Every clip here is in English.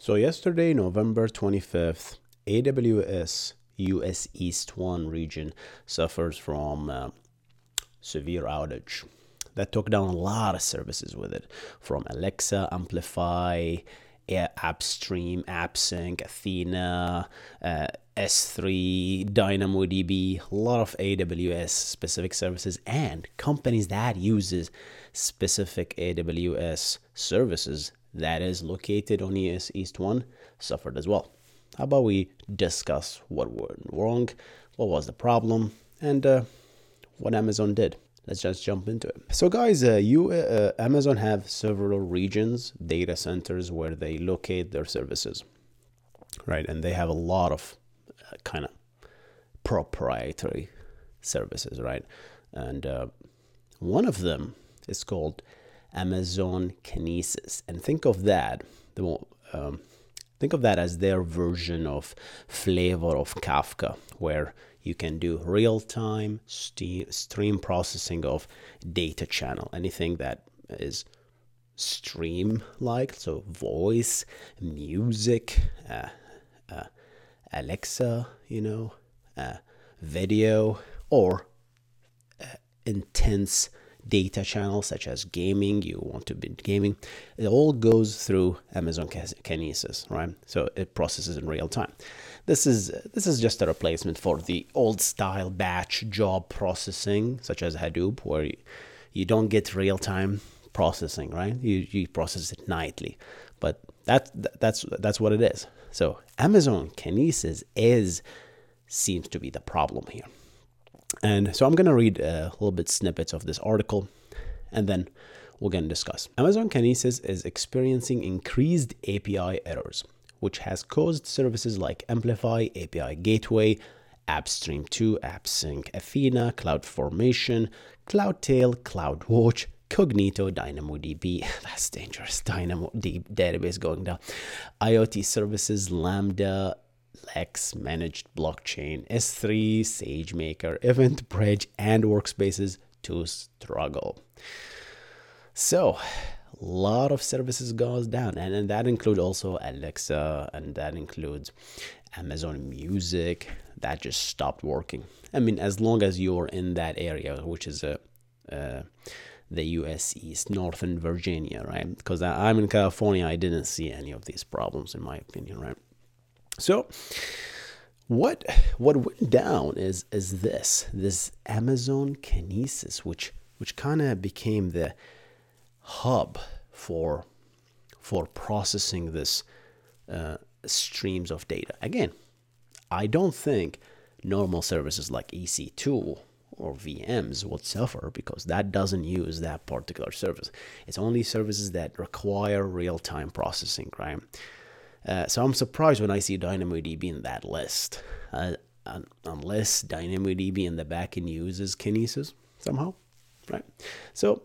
So yesterday, November 25th, AWS US East 1 region suffers from severe outage that took down a lot of services with it, from Alexa, Amplify, AppStream, AppSync, Athena, S3, DynamoDB, a lot of AWS specific services, and companies that uses specific AWS services that is located on US East 1 suffered as well. How about we discuss what went wrong, what was the problem, and what Amazon did. Let's just jump into it. So guys, Amazon have several regions, data centers where they locate their services, right? And they have a lot of kind of proprietary services, right? And one of them is called Amazon Kinesis. And think of that, as their version of flavor of Kafka, where you can do real-time stream processing of data channel, anything that is stream-like, so voice, music, Alexa, video, or intense data channels such as gaming. You want to be gaming, it all goes through Amazon Kinesis, right? So it processes in real time. This is just a replacement for the old style batch job processing such as Hadoop, where you don't get real time processing, right? You process it nightly, but that's what it is. So Amazon Kinesis seems to be the problem here. And so I'm going to read a little bit snippets of this article, and then we're going to discuss. Amazon Kinesis is experiencing increased API errors, which has caused services like Amplify, API Gateway, AppStream 2, AppSync, Athena, CloudFormation, CloudTail, CloudWatch, Cognito, DynamoDB, that's dangerous, DynamoDB database going down, IoT services, Lambda, Lex, Managed Blockchain, S3, SageMaker, EventBridge, and Workspaces to struggle. So, a lot of services goes down, and that includes also Alexa, and that includes Amazon Music, that just stopped working. I mean, as long as you're in that area, which is the US East, Northern Virginia, right? Because I'm in California, I didn't see any of these problems, in my opinion, right? So what went down is this Amazon Kinesis, which kind of became the hub for processing this streams of data. Again, I don't think normal services like EC2 or VMs would suffer, because that doesn't use that particular service. It's only services that require real-time processing, right? So I'm surprised when I see DynamoDB in that list, unless DynamoDB in the backend uses Kinesis somehow, right? So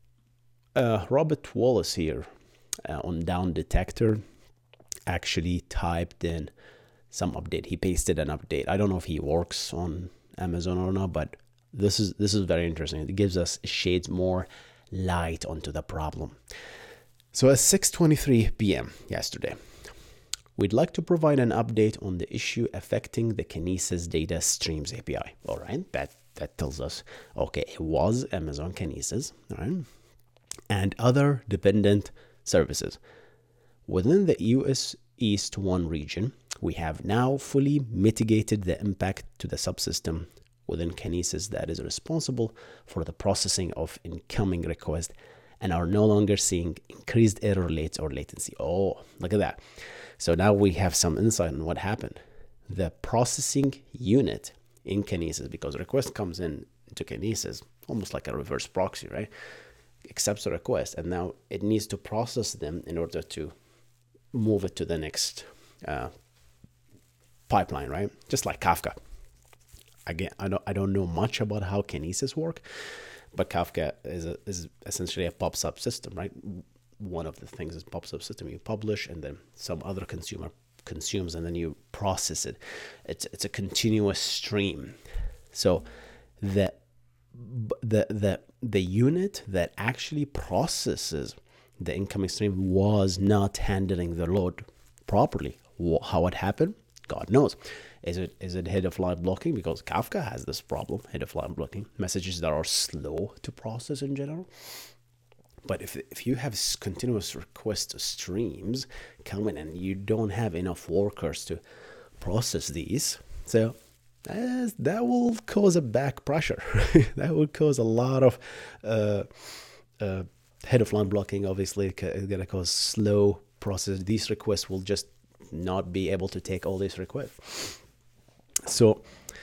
Robert Wallace here on Down Detector actually typed in some update. He pasted an update. I don't know if he works on Amazon or not, but this is very interesting. It gives us shades more light onto the problem. So at 6:23 p.m. yesterday, we'd like to provide an update on the issue affecting the Kinesis Data Streams API. All right, that tells us, okay, it was Amazon Kinesis, all right, and other dependent services. Within the US East 1 region, we have now fully mitigated the impact to the subsystem within Kinesis that is responsible for the processing of incoming requests, and are no longer seeing increased error rates or latency. Oh, look at that. So now we have some insight on what happened. The processing unit in Kinesis, because request comes in to Kinesis, almost like a reverse proxy, right? Accepts the request, and now it needs to process them in order to move it to the next pipeline, right? Just like Kafka. Again, I don't know much about how Kinesis work, but Kafka is essentially a pub subsystem, right? One of the things is pub subsystem. You publish, and then some other consumer consumes, and then you process it. It's a continuous stream. So the unit that actually processes the incoming stream was not handling the load properly. How it happened, God knows. Is it head of line blocking? Because Kafka has this problem, head of line blocking, messages that are slow to process in general. But if you have continuous request streams coming and you don't have enough workers to process these, so that will cause a back pressure. That will cause a lot of head of line blocking. Obviously, it's gonna cause slow process. These requests will just not be able to take all these requests. So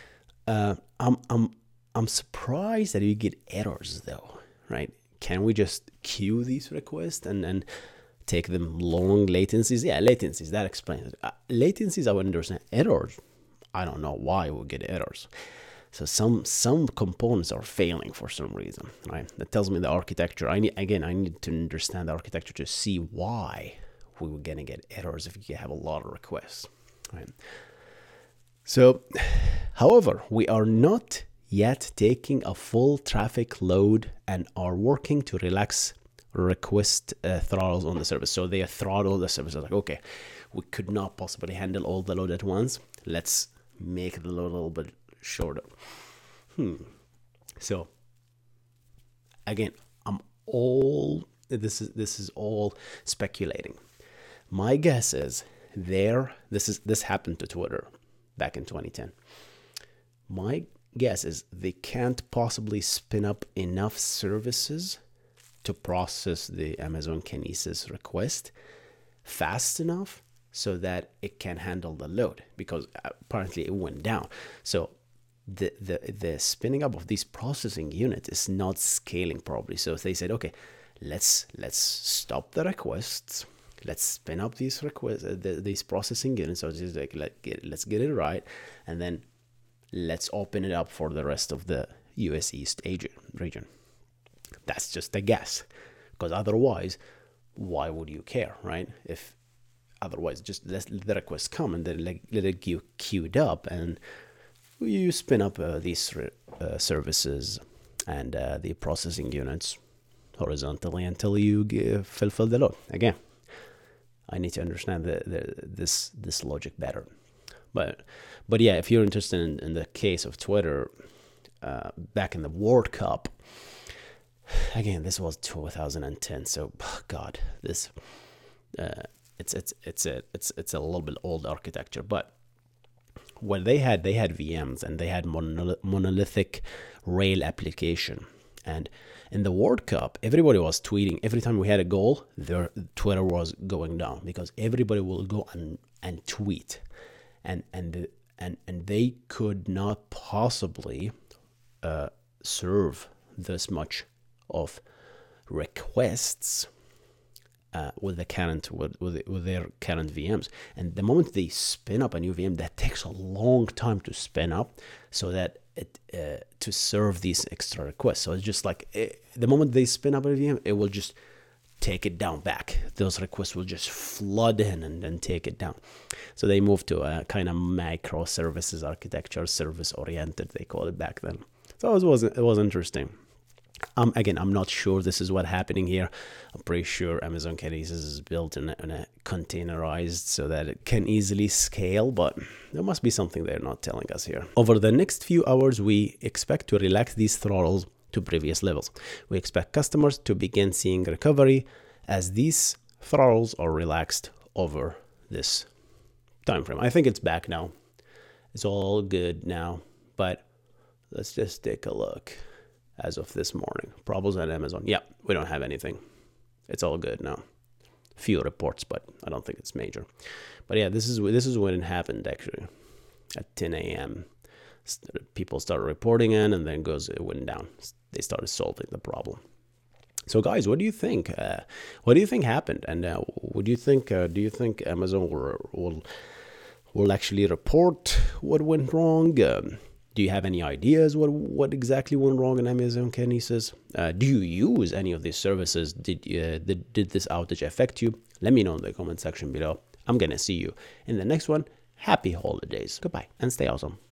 I'm surprised that you get errors though, right? Can we just queue these requests and take them long latencies? Yeah, latencies, that explains it. Latencies, I would understand. Errors, I don't know why we get errors. So some components are failing for some reason, right? That tells me the architecture. I need to understand the architecture to see why we were gonna get errors if you have a lot of requests, right? So, however, we are not yet taking a full traffic load and are working to relax request throttles on the service. So they throttle the service. Like, okay, we could not possibly handle all the load at once. Let's make the load a little bit shorter. So again, this is all speculating. My guess is this happened to Twitter back in 2010. My guess is they can't possibly spin up enough services to process the Amazon Kinesis request fast enough so that it can handle the load, because apparently it went down. So the spinning up of these processing units is not scaling properly. So they said, okay, let's stop the requests. Let's spin up these requests, these processing units. So just like let's get it right, and then let's open it up for the rest of the US East region. That's just a guess, because otherwise, why would you care, right? If otherwise, just let the request come and then let it get queued up, and you spin up these services and the processing units horizontally until you fulfill the load. Again, I need to understand this logic better. But yeah, if you're interested in the case of Twitter, back in the World Cup, again, this was 2010. So God, this it's a little bit old architecture. But what they had VMs, and they had monolithic Rail application. And in the World Cup, everybody was tweeting. Every time we had a goal, their Twitter was going down, because everybody will go and tweet, and they could not possibly serve this much of requests with their current VMs. And the moment they spin up a new VM, that takes a long time to spin up, so that to serve these extra requests. So it's just like the moment they spin up a VM, it will just take it down back. Those requests will just flood in and then take it down. So they moved to a kind of microservices architecture, service oriented, they call it back then. So it was interesting. Again, I'm not sure this is what's happening here. I'm pretty sure Amazon Kinesis is built in a containerized so that it can easily scale, but there must be something they're not telling us here. Over the next few hours, we expect to relax these throttles to previous levels. We expect customers to begin seeing recovery as these throttles are relaxed over this time frame. I think it's back now. It's all good now, but let's just take a look. As of this morning, problems at Amazon. Yeah, we don't have anything. It's all good now. Few reports, but I don't think it's major. But yeah, this is when it happened actually. At 10 a.m., people started reporting in, and then it went down. They started solving the problem. So guys, what do you think? What do you think happened? And what do you think? Do you think Amazon will actually report what went wrong? Do you have any ideas what exactly went wrong in Amazon Kinesis? Do you use any of these services? Did this outage affect you? Let me know in the comment section below. I'm gonna see you in the next one. Happy holidays. Goodbye and stay awesome.